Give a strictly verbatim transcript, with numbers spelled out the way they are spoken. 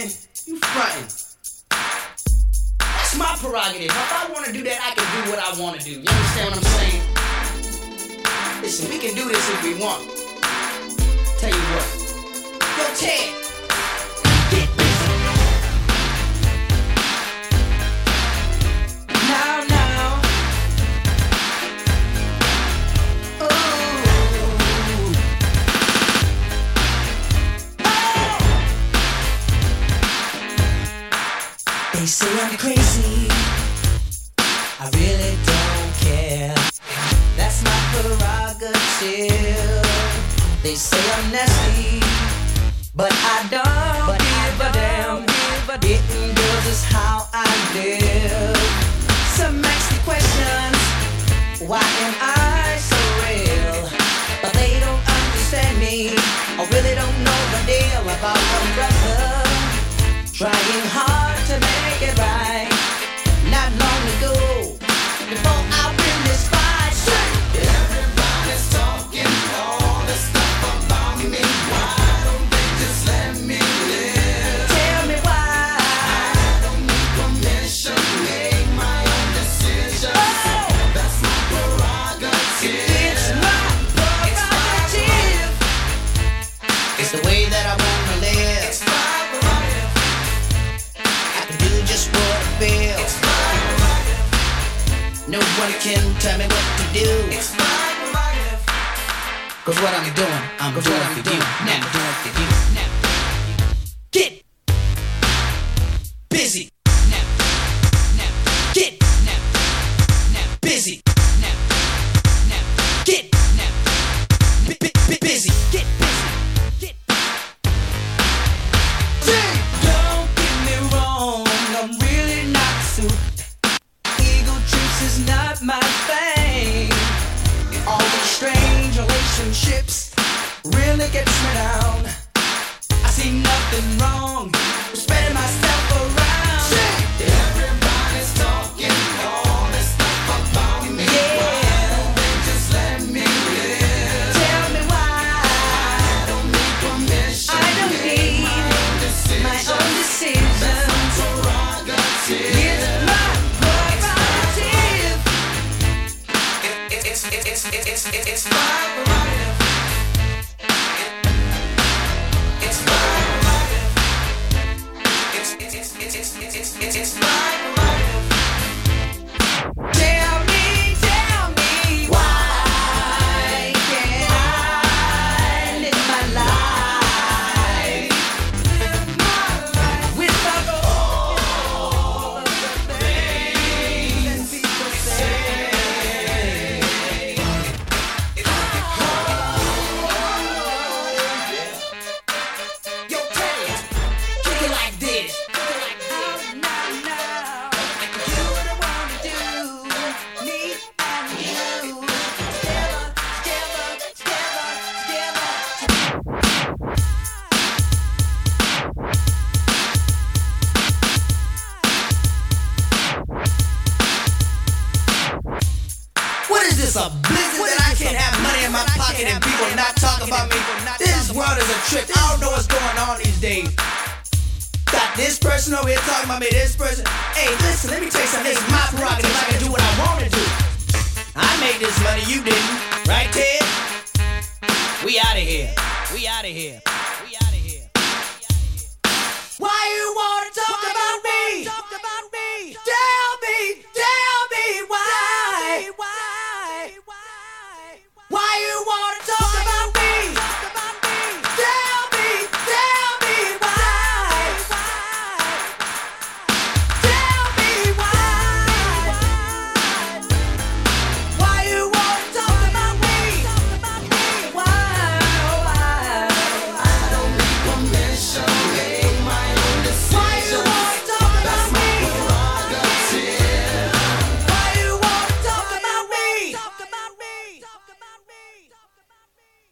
man, you frontin'. That's my prerogative. If I want to do that, I can do what I want to do. You understand what I'm saying? Listen, we can do this if we want. Tell you what. Yo, Ted. Get busy. Now, now. Ooh. Oh. They say I'm crazy. I really don't care. That's my prerogative. They say I'm nasty, but I don't but give I a damn. Getting girls is how I live. Some ask me questions, why am I so real? But they don't understand me, or really don't know the deal about my brother. Trying hard to make it right. Not long ago, before I win this fight. Everybody's talking all this stuff about me. Why don't they just let me live? Tell me why. I don't need permission, make my own decisions. Oh. That's my prerogative. It's my prerogative. It's the way that I wanna live. It's my prerogative. I can do just what I feel. It's my prerogative. Nobody can tell me what to do. It's my prerogative. Cause what I'm doing, I'm doing what I'm for you. Now, I'm doing for you. Now, get busy. Now, now, get now, now, busy. Now, now, get now, b- b- b- busy. Get busy. Get busy. Don't get me wrong, I'm really not suited. Ego trips is not my thing. All these strange relationships really gets me down. I see nothing wrong with spreading myself around. Everybody's talking all this stuff about me. Yeah. Why don't they just let me live? Tell me why. I don't need permission. I don't need my own decisions. My own decisions. That's my prerogative. It's my prerogative. It's it's it's it's it's it's it's my prerogative. It's my prerogative. It's it's it's it's it's it's it's it's my prerogative. Tell me, tell me why can't I live my life? Live my life without all of the things people say. Yo, Teddy, kick it like this. Now, now, I can do what I wanna do. Me and you, together, together, together, together. What is this, a blizzard that I can't have money in my pocket and people not talk about me? This world is a trip. I don't know what's going on these days. Got this person over here talking about me, this person. Hey, listen, let me tell you something. This is my prerogative. I can do what I want to do. I made this money, you didn't. Right, Ted? We out of here. We out of here.